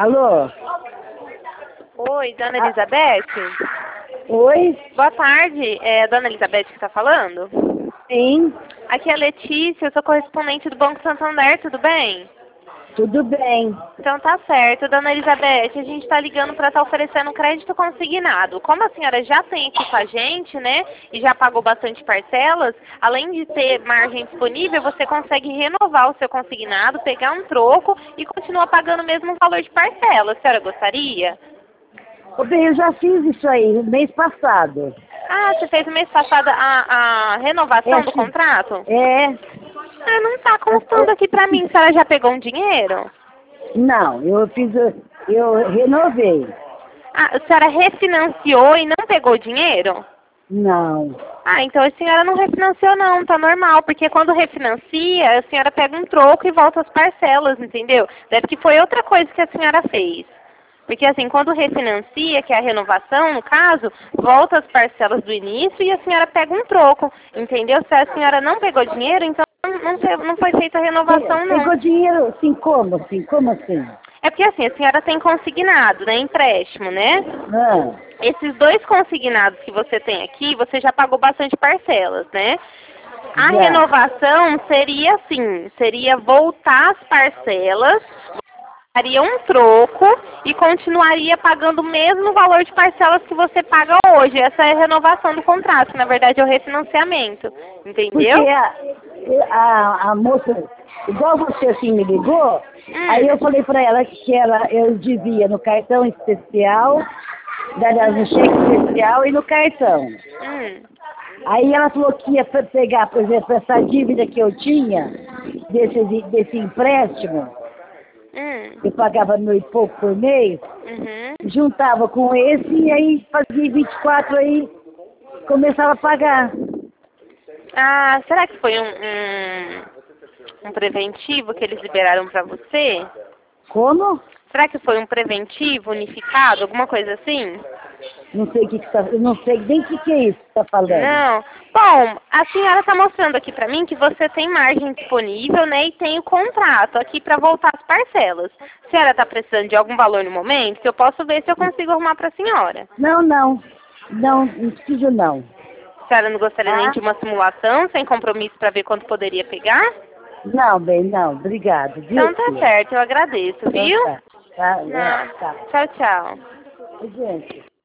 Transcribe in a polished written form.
Alô? Oi, dona Elizabeth? Oi? Boa tarde, é a dona Elizabeth que está falando? Sim, Aqui é a Letícia, eu sou correspondente do Banco Santander, tudo bem? tudo bem. Então tá certo, dona Elizabeth, a gente está ligando para estar oferecendo crédito consignado. Como a senhora já tem aqui com a gente, né, e já pagou bastante parcelas, além de ter margem disponível, você consegue renovar o seu consignado, pegar um troco e continuar pagando o mesmo valor de parcela. A senhora gostaria? Ô, bem, eu já fiz isso aí no mês passado. Ah, você fez no mês passado a renovação do contrato? Ah, não está constando aqui para mim. A senhora já pegou um dinheiro? Não, eu renovei. Ah, a senhora refinanciou e não pegou dinheiro? Não. Ah, então a senhora não refinanciou não, tá normal, porque quando refinancia, a senhora pega um troco e volta as parcelas, entendeu? Deve que foi outra coisa que a senhora fez. Porque assim, quando refinancia, que é a renovação, no caso, volta as parcelas do início e a senhora pega um troco, entendeu? Se a senhora não pegou dinheiro, então não foi feita a renovação não. Pegou dinheiro, assim, como assim? Como assim? É porque assim, a senhora tem consignado, né, empréstimo, né? Ah, Esses dois consignados que você tem aqui, você já pagou bastante parcelas, né? A já. renovação seria assim, seria voltar as parcelas, daria um troco e continuaria pagando o mesmo valor de parcelas que você paga hoje. Essa é a renovação do contrato, na verdade é o refinanciamento, Porque entendeu? a moça, igual você assim me ligou, aí eu falei pra ela que eu devia no cartão especial, no cheque especial e no cartão. Hum. Aí ela falou que ia pegar, por exemplo, essa dívida que eu tinha, desse empréstimo, eu pagava mil e pouco por mês, Uhum. juntava com esse e aí fazia 24 aí, começava a pagar. Ah, será que foi um preventivo que eles liberaram pra você? Como? Será que foi um preventivo unificado, alguma coisa assim? Não sei o que tá, eu não sei nem o que é isso que tá falando. Não. Bom, a senhora está mostrando aqui para mim que você tem margem disponível, né, e tem o contrato aqui para voltar as parcelas. A senhora está precisando de algum valor no momento? Que eu posso ver se eu consigo arrumar para a senhora. Não preciso não. A senhora não gostaria nem Tá? de uma simulação, sem compromisso, para ver quanto poderia pegar? Não, bem, não, obrigado, viu, Então tá filha? certo, eu agradeço, Então viu? tá, tá, Não. tá. Tchau, tchau. Gente.